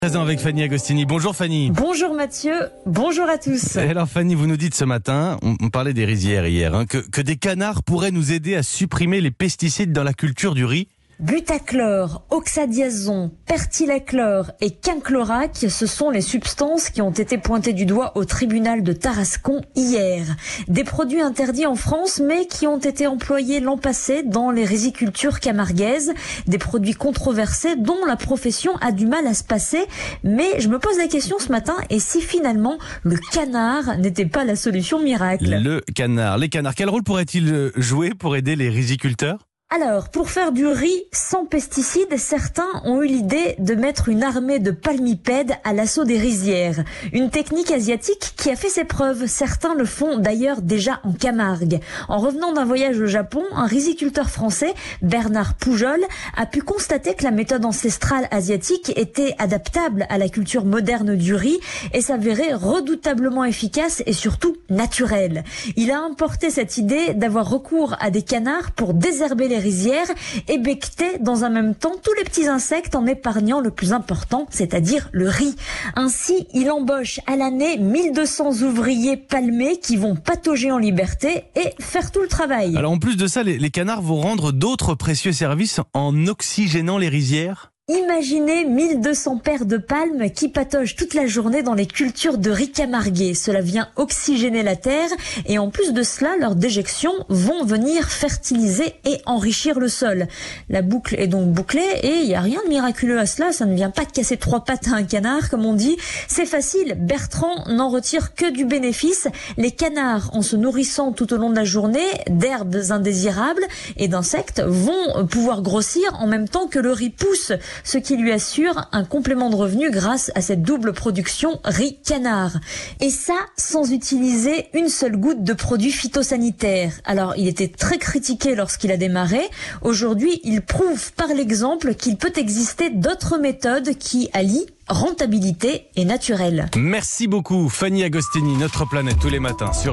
Présent avec Fanny Agostini. Bonjour Fanny. Bonjour Mathieu, bonjour à tous. Et alors Fanny, vous nous dites ce matin, on parlait des rizières hier, que des canards pourraient nous aider à supprimer les pesticides dans la culture du riz. Butachlore, oxadiazon, pertilachlore et quinclorac, ce sont les substances qui ont été pointées du doigt au tribunal de Tarascon hier. Des produits interdits en France, mais qui ont été employés l'an passé dans les rizicultures camarguaises. Des produits controversés dont la profession a du mal à se passer. Mais je me pose la question ce matin, et si finalement le canard n'était pas la solution miracle ? Les canards, quel rôle pourraient-ils jouer pour aider les riziculteurs ? Alors, pour faire du riz sans pesticides, certains ont eu l'idée de mettre une armée de palmipèdes à l'assaut des rizières. Une technique asiatique qui a fait ses preuves. Certains le font d'ailleurs déjà en Camargue. En revenant d'un voyage au Japon, un riziculteur français, Bernard Poujol, a pu constater que la méthode ancestrale asiatique était adaptable à la culture moderne du riz et s'avérait redoutablement efficace et surtout naturelle. Il a importé cette idée d'avoir recours à des canards pour désherber les rizières et becter dans un même temps tous les petits insectes en épargnant le plus important, c'est-à-dire le riz. Ainsi, il embauche à l'année 1200 ouvriers palmés qui vont patauger en liberté et faire tout le travail. Alors en plus de ça, les canards vont rendre d'autres précieux services en oxygénant les rizières. Imaginez 1200 paires de palmes qui pataugent toute la journée dans les cultures de riz camarguais. Cela vient oxygéner la terre et en plus de cela, leurs déjections vont venir fertiliser et enrichir le sol. La boucle est donc bouclée et il n'y a rien de miraculeux à cela. Ça ne vient pas casser trois pattes à un canard, comme on dit. C'est facile, Bertrand n'en retire que du bénéfice. Les canards, en se nourrissant tout au long de la journée d'herbes indésirables et d'insectes, vont pouvoir grossir en même temps que le riz pousse, ce qui lui assure un complément de revenu grâce à cette double production riz-canard. Et ça, sans utiliser une seule goutte de produits phytosanitaires. Alors, il était très critiqué lorsqu'il a démarré. Aujourd'hui, il prouve par l'exemple qu'il peut exister d'autres méthodes qui allient rentabilité et naturel. Merci beaucoup Fanny Agostini, Notre Planète tous les matins sur